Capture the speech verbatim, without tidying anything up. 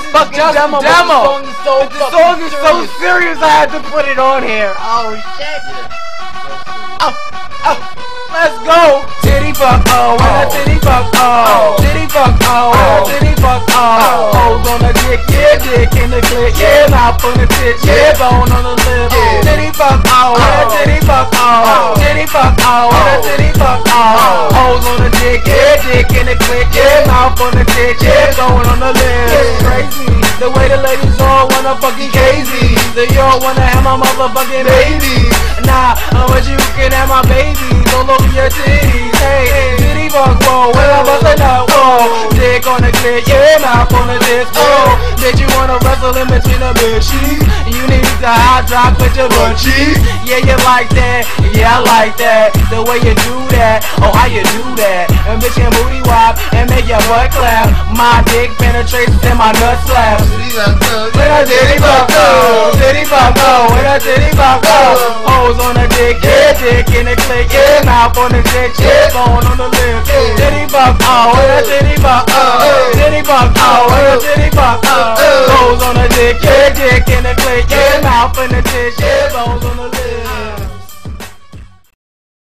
fucking Just demo. demo. But the song is so The song is so serious. serious I had to put it on here. Oh shit. Oh, oh, let's go. Titty fuck oh, when a titty fuck oh, titty fuck oh, when a titty fuck oh. Hoes on the dick, yeah, dick in the clit, yeah, mouth on the tit, yeah, bone on the lip. Titty fuck oh, when a titty fuck oh, titty fuck oh, when a titty fuck oh. Hoes on the dick, yeah, dick in the clit, yeah, mouth on the tit, yeah, bone on the lip. Crazy, the way the ladies all wanna fucking crazy. They all wanna have my motherfucking baby. Nah, I want you can have my babies all over your titties. Hey, hey, titty fuck, whoa, when I bust a nut, whoa. Dick on the clit, yeah, mouth on the disc, whoa. Did you wanna wrestle in between the bed sheets? You need to hot drop with your butt cheeks. Yeah, you like that, yeah, I like that. The way you do that, oh, how you do that. And bitch can booty wop and make your butt clap. My dick penetrates and my nut slaps. When I titty fuck, oh, titty fuck, oh, when I titty fuck, oh. Hoes on the dick, yeah, dick in the clit, yeah, mouth on the dick, yeah, bone on the lip. Titty fuck, oh, when I titty fuck, oh, titty fuck, oh, when I titty fuck, oh. Hoes on the dick, yeah, dick in the clit, yeah, mouth on the dick, yeah, bones on the lip.